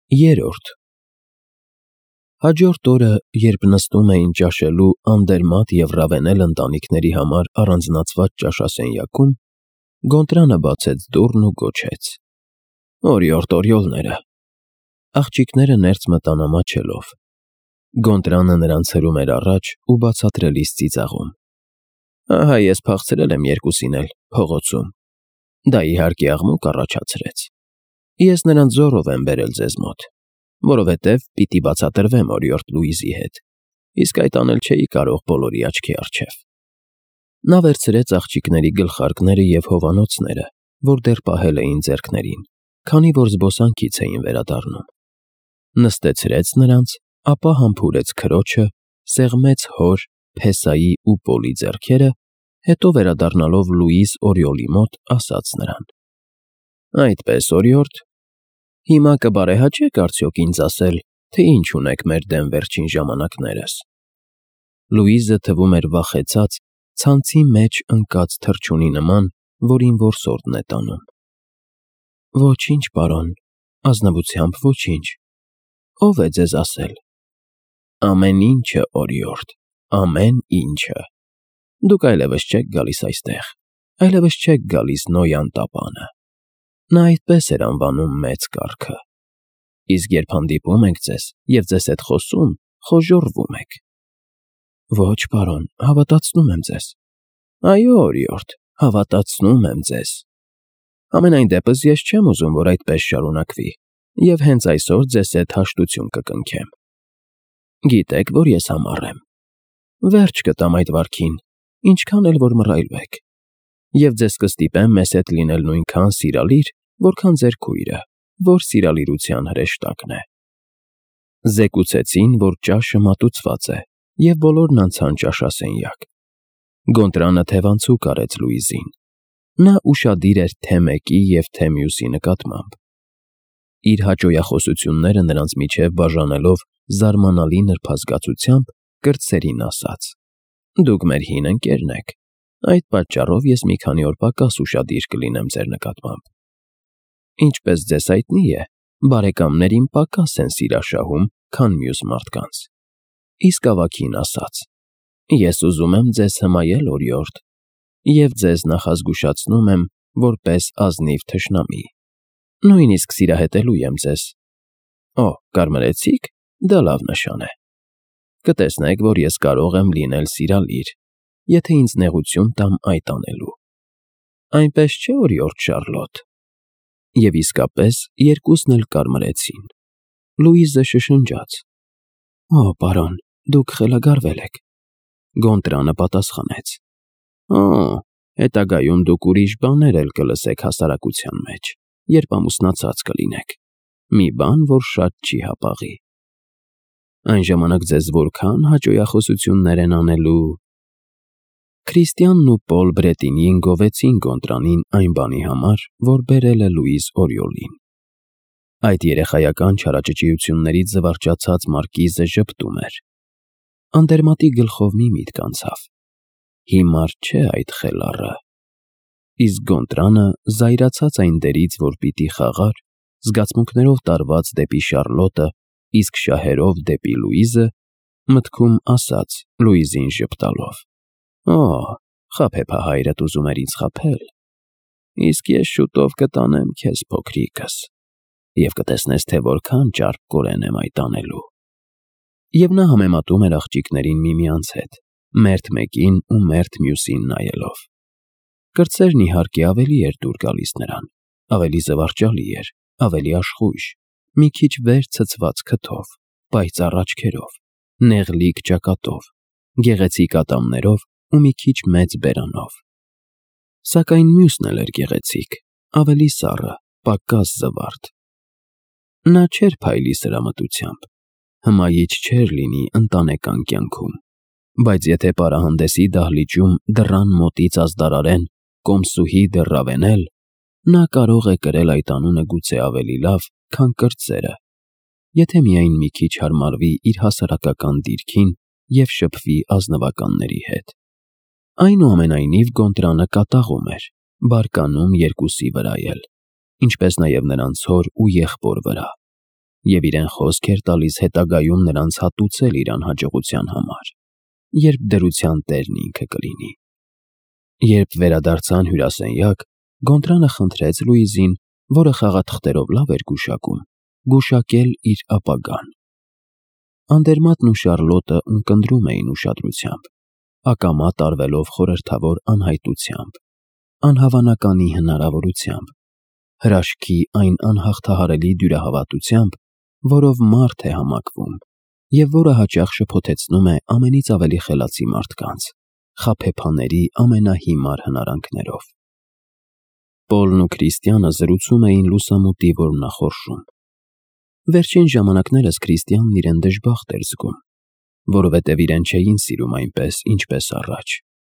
Երրորդ Հաջորդ օրը, երբ նստում էին ճաշելու Անդերմատ և Ռավենել ընտանիքների համար առանձնացված ճաշասենյակում, Գոնտրանը բացեց դուռն ու գոչեց. «Օրիորդ օրիոլները»։ Աղջիկները ներս մտան ամաչելով։ Գոնտրանը նրանց հրում էր առաջ ու բացատրելիս ծիծաղում. «Ահա ես փախցրել եմ երկուսին էլ փողոցում»։ Դա իհարկե աղմուկ առաջացրեց։ Ես նրանց զոռով եմ բերել ձեզ մոտ, որովհետև պիտի բացատրվեմ օրիորդ Լուիզի հետ, իսկ այդ անել չէի կարող բոլորի աչքի առջև։ Նա վերցրեց աղջիկների գլխարկները և հովանոցները, որ դեռ պահել էին ձեռքներին, քանի որ զբոսանքից էին վերադառնում։ Նստեցրեց նրանց, ապա համբուրեց քրոջը, սեղմեց հոր, Փեսայի ու Պոլի ձեռքերը, հետո վերադառնալով Լուիս Օրիոլի մոտ, ասաց նրան. «Այդպես, օրիորդ, հիմա կբարեհաճե՞ք արդյոք ինձ ասել, թե ինչ ունեք մեր դեմ վերջին ժամանակներս»։ Լուիզը թվում էր վախեցած, ցանցի մեջ ընկած թռչունի նման, որին որսորդն է տանում։ «Ոչինչ, պարոն, ազնվությամբ ոչինչ։ Ո՞վ է ձեզ ասել»։ «Ամեն ինչը, օրիորդ, ամեն ինչը։ Դուք այլևս չեք գալիս այստեղ, այլևս չեք գալիս Նոյան տապանը։ Նա այդպես էր անվանում մեծ կառքը։ Իսկ երբ հանդիպում ենք ձեզ և ձեզ հետ խոսում, խոժոռվում եք»։ «Ոչ, պարոն, հավատացնում եմ ձեզ»։ «Այո, օրիորդ, հավատացնում եմ ձեզ։ Համենայն դեպս ես չեմ ուզում, որ այդպես շարունակվի, և հենց այսօր ձեզ հետ հաշտություն կկնքեմ։ Գիտեք, որ ես համառ եմ։ Վերջ կտամ այդ վարքին, ինչքան էլ որ մռայլվեք, և ձեզ կստիպեմ մեզ հետ լինել նույնքան սիրալիր, որքան ձեր քույրը, որ սիրալիրության հրեշտակն է»։ Զեկուցեցին, որ ճաշը մատուցված է, և բոլորն անցան ճաշասենյակ։ Գոնտրանը թևանցուկ արեց Լուիզին։ Նա ուշադիր էր թե մեկի և թե մյուսի նկատմամբ։ Իր հաճոյախոսությունները նրանց միջև բաժանելով զարմանալի նրբազգացությամբ, կրտսերին ասաց. «Դուք մեր հին ընկերն եք, այդ պատճառով ես մի քանի օր պակաս ուշադիր կլինեմ ձեր նկատմամբ։ Ինչպես ձեզ հայտնի է, բարեկամներին պակաս են սիրաշահում, քան մյուս մարդկանց։ Իսկ ավագին ասած, ես ուզում եմ ձեզ հմայել, օրիորդ, և ձեզ նախազգուշացնում եմ, որպես ազնիվ թշնամի։ Նույնիսկ սիրահետելու եմ ձեզ։ Օ, կարմրեցի՞ք, դա լավ նշան է։ Կտեսնեք, որ ես կարող եմ լինել սիրալիր, եթե ինձ նեղություն տամ այդ անելու։ Այնպես չէ, օրիորդ Շարլոտ»։ Եվ իսկապես երկուսն էլ կարմրեցին։ Լուիզը շշնջաց. «Օ, պարոն, դուք խելագարվել եք»։ Գոնտրանը պատասխանեց. «Օ, հետագայում դուք ուրիշ բաներ էլ կլսեք հասարակության մեջ, երբ ամուսնացած կլինեք, մի բան, որ շատ չի հապաղի։ Այն ժամանակ ձեզ որքա՞ն հաճոյախոսություններ են անելու»։ Քրիստիանն ու Պոլ Բրետինին գովեցին Գոնտրանին այն բանի համար, որ բերել է Լուիս Օրիոլին։ Այդ երեխայական չարաճճիություններից զվարճացած մարկիզը ժպտում էր։ Անդերմատի գլխով մի միտք անցավ. հիմար չէ այդ խելառը։ Իսկ Գոնտրանը, զայրացած այն դերից, որ պիտի խաղար, զգացմունքներով տարված դեպի Շարլոտը, իսկ շահերով դեպի Լուիզը, մտքում ասաց Լուիզին ժպտալով. «Օ, խաբեբահայրդ ուզում էր ինձ խաբել, իսկ ես շուտով կտանեմ քեզ, փոքրիկս, և կտեսնես, թե որքան ճարպկորեն եմ այդ անելու»։ Եվ նա համեմատում էր աղջիկներին միմյանց հետ, մերթ մեկին ու մերթ մյուսին նայելով։ Կրտսերն իհարկե ավելի էր դուր գալիս նրան, ավելի զվարճալի էր, ավելի աշխույժ, մի քիչ վեր ցցված քթով, պայծառ աչքերով, նեղլիկ ճակատով, գեղեցիկ ատամներով ու մի քիչ մեծ բերանով։ Սակայն մյուսն էլ էր գեղեցիկ, ավելի սառը, պակաս զվարթ։ Նա չէր փայլի սրամտությամբ, հմայիչ չէր լինի ընտանեկան կյանքում, բայց եթե պարահանդեսի դահլիճում դռան մոտից ազդարարեն կոմսուհի դը Ռավենել, նա կարող է կրել այդ անունը գուցե ավելի լավ, քան կրտսերը, եթե միայն մի քիչ հարմարվի իր հասարակական դիրքին և շփվի ազնվականների հետ։ Այնուամենայնիվ Գոնտրանը կատաղում էր, բարկանում երկուսի վրա էլ, ինչպես նաև նրանց հոր ու եղբոր վրա, և իրեն խոսք էր տալիս հետագայում նրանց հատուցել իր անհաջողության համար, երբ դրության տերն ինքը կլինի։ Երբ վերադարձան հյուրասենյակ, Գոնտրանը խնդրեց Լուիզին, որը խաղաթղթերով լավ էր գուշակում, գուշակել իր ապագան։ Անդերմատն ու Շարլոտը ունկնդրում էին ուշադրությամբ, ակամա տարվելով խորհրդավոր անհայտությամբ, անհավանականի հնարավորությամբ, հրաշքի այն անհաղթահարելի դյուրահավատությամբ, որով մարդ է համակվում և որը հաճախ շփոթեցնում է ամենից ավելի խելացի մարդկանց, խաբեբաների ամենահիմար հնարանքներով։ Պոլն ու Քրիստիանը զրուցում էին լուսամուտի որմնախորշում։ Վերջին ժամանակներս Քրիստիանն իրեն դժբախտ էր զգում, որովհետև իրեն չէին սիրում այնպես, ինչպես առաջ։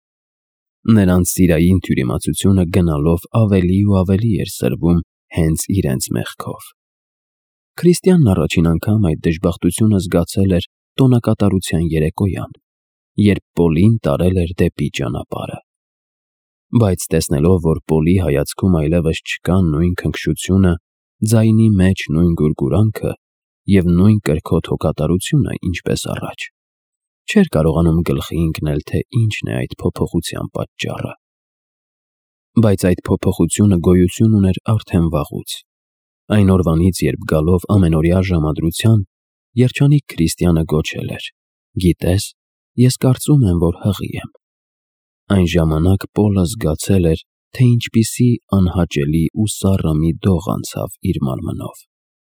Նրանց սիրային թյուրիմացությունը գնալով ավելի ու ավելի էր սրվում հենց իրենց մեղքով։ Քրիստիանն առաջին անգամ այդ դժբախտությունը զգացել էր տոնակատարության երեկոյան, երբ Պոլին տարել էր դեպի ճանապարհը։ Բայց տեսնելով, որ Պոլի հայացքում այլևս չկա նույն քնքշությունը, ձայնի մեջ նույն գուրգուրանքը և նույն կրքոտ հոգատարությունը, ինչպես առաջ, չէր կարողանում գլխի ընկնել, թե ինչն է այդ փոփոխության պատճառը։ Բայց այդ փոփոխությունը գոյություն ուներ արդեն վաղուց։ Այն օրվանից, երբ գալով ամենօրյա ժամադրության, երջանիկ Քրիստիանը գոչել էր. «Գիտես, ես կարծում եմ, որ հղի եմ»։ Այն ժամանակ Պոլը զգացել էր, թե ինչպիսի անհաճելի ու սառը մի դող անցավ իր մարմնով։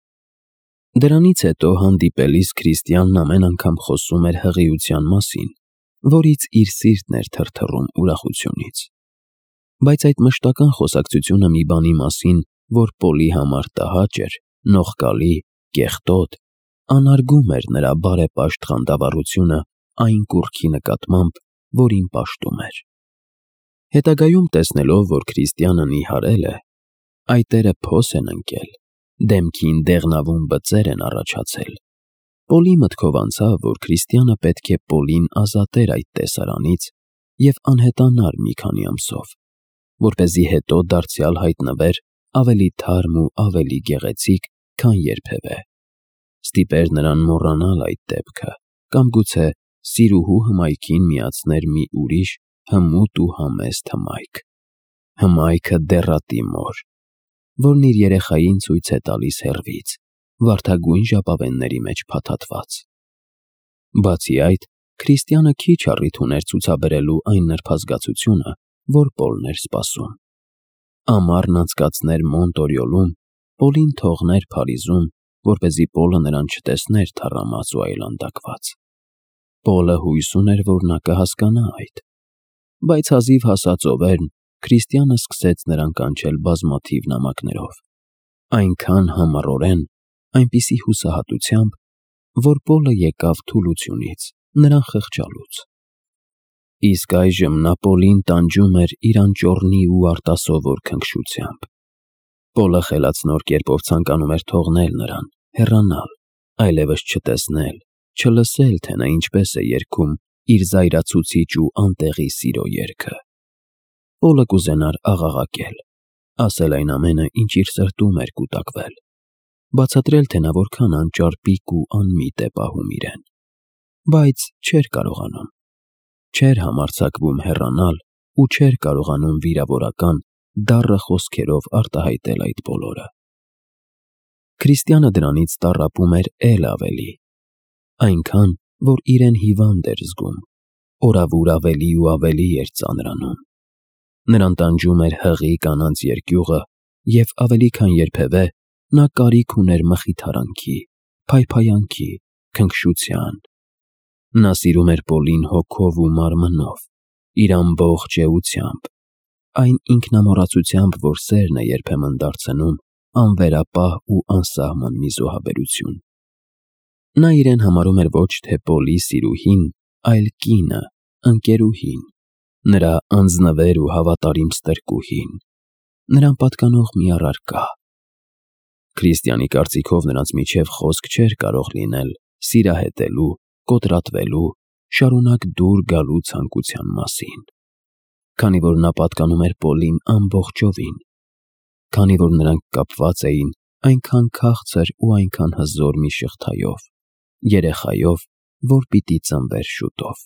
Դրանից հետո հանդիպելիս Քրիստիանն ամեն անգամ խոսում էր հղիության մասին, որից իր սիրտն էր թրթռում ուրախությունից։ Բայց այդ մշտական խոսակցությունը մի բանի մասին, որ Պոլի համար տհաճ էր, նողկալի, կեղտոտ, անարգում էր նրա բարեպաշտ խանդավառությունը այն կուռքի նկատմամբ, որին պաշտում էր։ Հետագայում տեսնելով, որ Քրիստիանը նիհարել է, այտերը փոս են ընկել, դեմքին դեղնավուն բծեր են առաջացել, Պոլի մտքով անցավ, որ Քրիստիանը պետք է Պոլին ազատեր այդ տեսարանից և անհետանար մի քանի ամսով, որպեսզի հետո դարձյալ հայտնվեր ավելի թարմ ու ավելի գեղեցիկ, քան երբևէ, ստիպեր նրան մոռանալ այդ դեպքը, կամ գուցե սիրուհու հմայքին միացներ մի ուրիշ հմուտ ու համեստ հմայք, հմայքը դեռատի մոր, որն իր երեխային ցույց է տալիս հեռվից, վարդագույն ժապավենների մեջ փաթաթված։ Բացի այդ, Քրիստիանը քիչ առիթ ուներ ցուցաբերելու այն նրբազգացությունը, որ Պոլն էր սպասում։ Ամառն անցկացներ Մոնտորյոլում, Պոլին թողներ Փարիզում, որպեսզի Պոլը նրան չտեսներ թառամած ու այլանդակված։ Պոլը հույս ուներ, որ նա կհասկանա այդ։ Բայց հազիվ հասած Օվերն, Քրիստիանը սկսեց նրան կանչել բազմաթիվ նամակներով, այնքան համառորեն, այնպիսի հուսահատությամբ, որ Պոլը եկավ թուլությունից, նրան խղճալուց։ Իսկ այժմ նա Պոլին տանջում էր իր անճոռնի ու արտասովոր քնքշությամբ։ Պոլը խելացնոր կերպով ցանկանում էր թողնել նրան, հեռանալ, այլևս չտեսնել, չլսել, թե նա ինչպես է երգում իր զայրացուցիչ ու անտեղի սիրո երգը։ Պոլը կուզենար աղաղակել, ասել այն ամենը, ինչ իր սրտում էր կուտակվել, բացատրել, թե նա որքան անճարպիկ ու անմիտ է պահում իրեն, բայց չէր կարողանում, չէր համարձակվում հեռանալ ու չէր կարողանում վիրավորական, դառը խոսքերով արտահայտել այդ բոլորը։ Քրիստիանը դրանից տառապում էր էլ ավելի, այնքան, որ իրեն հիվանդ էր զգում, օրավուր ավելի ու ավելի էր ծանրանում։ Նրան տանջում էր հղի կանանց երկյուղը և ավելի քան երբևէ նա կարիք ուներ մխիթարանքի, փայփայանքի, քնքշության։ Նա սիրում էր Պոլին հոգով ու մարմնով, իր ամբողջ էությամբ, այն ինքնամոռացությամբ, որ սերն է երբեմն դարձնում անվերապահ ու անսահման մի զոհաբերություն։ Նա իրեն համարում էր ոչ թե Պոլի սիրուհին, այլ կինը, ընկերուհին, նրա անձնվեր ու հավատարիմ ստրկուհին, նրան պատկանող մի առարկա։ Քրիստիանի կարծիքով նրանց միջև խոսք չէր կարող լինել սիրահետելու, կոտրատվելու, շարունակ դուր գալու ցանկության մասին, քանի որ նա պատկանում էր Պոլին ամբողջովին, քանի որ նրանք կապված էին այնքան քաղցր ու այնքան հզոր մի շղթայով, երեխայով, որ պիտի ծնվեր շուտով։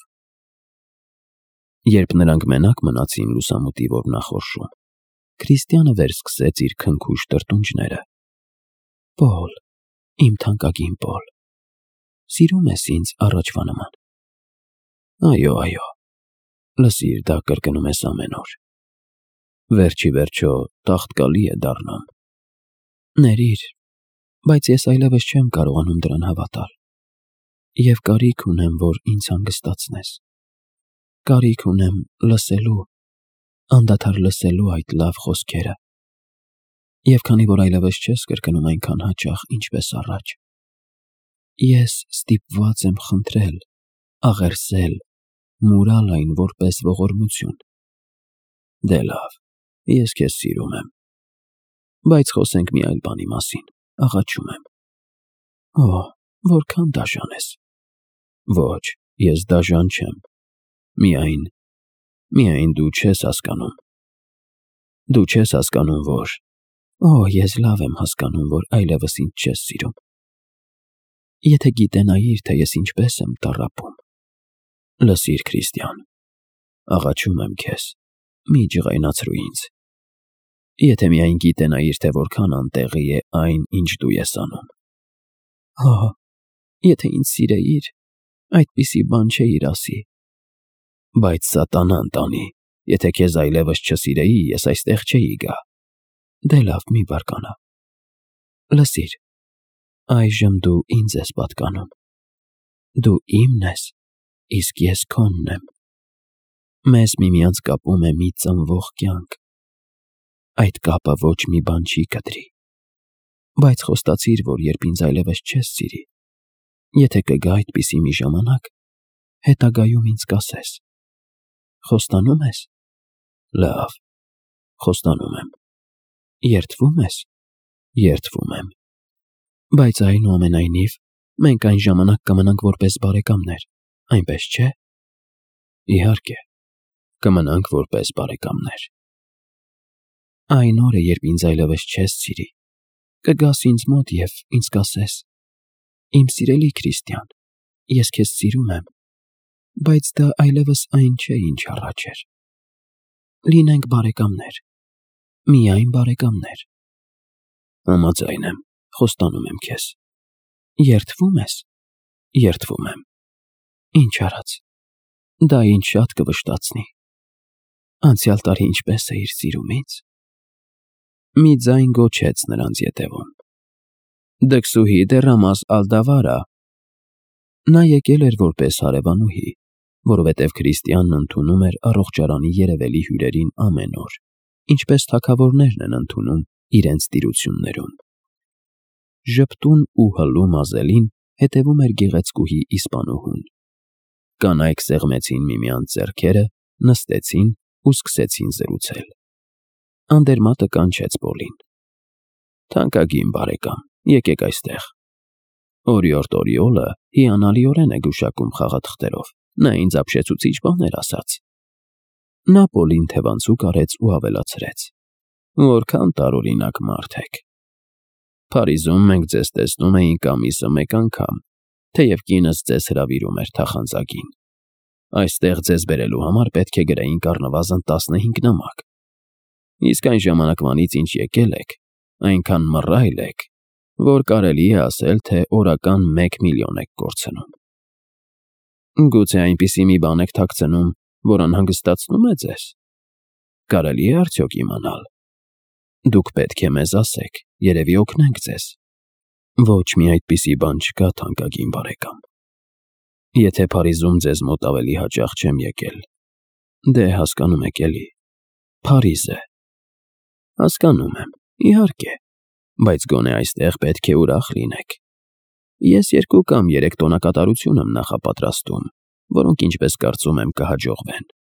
Երբ նրանք մենակ մնացին լուսամուտի որմնախորշում, Քրիստիանը վերսկսեց իր քնքուշ տրտունջները։ «Պոլ, իմ թանկագին Պոլ, սիրում ես ինձ առաջվա նման»։ «Այո, այո, լսիր, դա կրկնում ես ամեն օր։ Վերջի վերջո տաղտկալի է դառնում»։ «Ներիր, բայց ես այլևս չեմ կարողանում դրան հավատալ, և կարիք ունեմ, որ ինձ հանգստացնես։ Կարիք ունեմ լսելու, անդադար լսելու այդ լավ խոսքերը, և քանի որ այլևս չես կրկնում այնքան հաճախ, ինչպես առաջ, ես ստիպված եմ խնդրել, աղերսել, մուրալ այն որպես ողորմություն։ Դե լավ, ես քեզ սիրում եմ, բայց խոսենք մի այլ բանի մասին, աղաչում եմ»։ «Օ, որքան դաժան ես»։ «Ոչ, ես դաժան չեմ, միայն դու չես հասկանում։ Դու չես հասկանում, որ…» «Օ, ես լավ եմ հասկանում, որ այլևս ինձ չես սիրում։ Եթե գիտենայիր, թե ես ինչպես եմ տառապում»։ «Լսիր, Քրիստիան, աղաչում եմ քեզ, մի ջղայնացրու ինձ։ Եթե միայն գիտենայիր, թե որքան անտեղի է այն, ինչ դու ես անում»։ «Օ, եթե ինձ սիրեիր, այդպիսի բան չէիր ասի»։ «Բայց սատանան տանի, եթե քեզ այլևս չսիրեի, ես այստեղ չէի գա»։ «Դե լավ, մի բարկանա։ Լսիր, այժմ դու ինձ ես պատկանում։ Դու իմն ես, իսկ ես քոնն եմ։ Մեզ միմյանց կապում է մի ծնվող կյանք։ Այդ կապը ոչ մի բան չի կտրի։ Բայց խոստացիր, որ երբ ինձ այլևս չես սիրի, եթե կգա այդպիսի մի ժամանակ, հետագայում ինձ կասես։ Խոստանո՞ւմ ես»։ «Լավ, խոստանում եմ»։ «Երդվում ես»։ «Երդվում եմ»։ «Բայց այնուամենայնիվ, մենք այն ժամանակ կմնանք որպես բարեկամներ, այնպես չէ»։ «Իհարկե, կմնանք որպես բարեկամներ»։ «Այն օրը, երբ ինձ այլևս չես սիրի, կգաս ինձ մոտ և ինձ կասես. «Իմ սիրելի Քրիստիան, ես քեզ սիրում եմ, բայց դա այլևս այն չէ, ինչ առաջ էր։ Լինենք բարեկամներ, միայն բարեկամներ»։ «Համաձայն եմ, խոստանում եմ քեզ»։ «Երդվում ես»։ «Երդվում եմ»։ «Ինչ արած, դա ինձ շատ կվշտացնի։ Անցյալ տարի ինչպես էիր սիրում ինձ»։ Մի ձայն գոչեց նրանց ետևում. «Դքսուհի դեռամաս Ալդավարա»։ Նա եկել էր որպես հարևանուհի, որովհետև Քրիստիանն ընդունում էր առողջարանի երևելի հյուրերին ամեն օր, ինչպես թագավորներն են ընդունում իրենց տիրություններում։ Ժպտուն ու հլու մազելին հետևում էր գեղեցկուհի իսպանուհուն։ Կանայք սեղմեցին միմյանց ձեռքերը, նստեցին ու սկսեցին զրուցել։ Անդերմատը կանչեց Պոլին. «Թանկագին բարեկամ, եկեք այստեղ։ Օրիորդ Օրիոլը հիանալիորեն է գուշակում խաղաթղթերով, նա ինձ ապշեցուցիչ բաներ ասաց»։ Նա Պոլին թևանցուկ արեց ու ավելացրեց. «Որքան տարօրինակ մարդ եք։ Փարիզում մենք ձեզ տեսնում էինք ամիսը մեկ անգամ, թեև կինս ձեզ հրավիրում էր թախանձագին։ Այստեղ ձեզ բերելու համար պետք է գրեինք առնվազն 15 նամակ։ Իսկ այն ժամանակվանից, ինչ եկել եք, այնքան մռայլ եք, որ կարելի է ասել, թե օրական 1 միլիոն եք կորցնում։ Գուցե այնպիսի մի բան եք թաքցնում, որ անհանգստացնում է ձեզ։ Կարելի է արդյոք իմանալ։ Դուք պետք է մեզ ասեք, երևի օգնենք ձեզ»։ «Ոչ մի այդպիսի բան չկա, թանկագին բարեկամ։ Եթե Փարիզում ձեզ մոտ ավելի հաճախ չեմ եկել, դե հասկանում եք էլի, Փարիզ է»։ «Հասկանում եմ, իհարկե, բայց գոնե այստեղ պետք է ուրախ լինեք։ Ես 2 կամ 3 տոնակատարություն եմ նախապատրաստում, որոնք, ինչպես կարծում եմ, կհաջողվեն»։